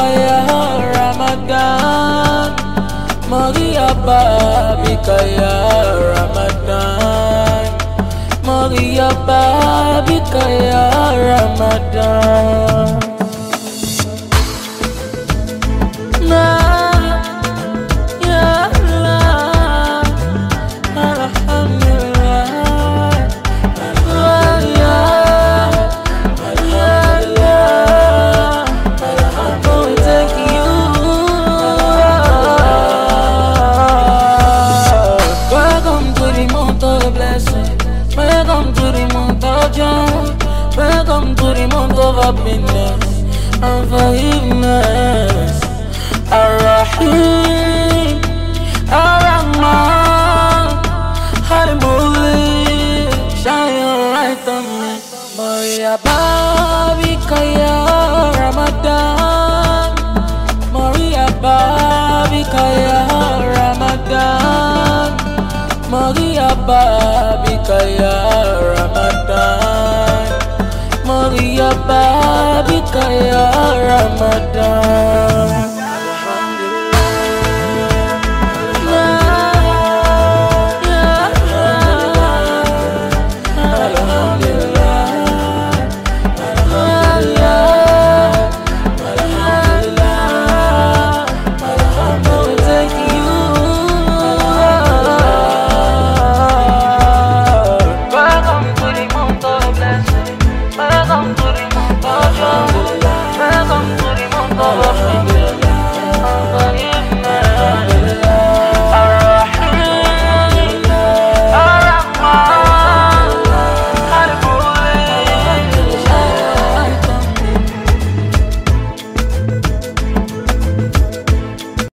ya Ramadan, Mariaba bika ya Ramadan, Mariaba bika ya Ramadan. Welcome to the month of June. Welcome to the month of happiness and forgiveness. Ar-Rahim, Ar-Rahman, Al-Mulk, shine your light on me. Mariaba bika ya Ramadan, Mariaba bika ya Ramadan, Mariaba bika ya Ramadan, Mariaba bika ya Ramadan. Welcome to the month of blessing. Welcome to the month of joy.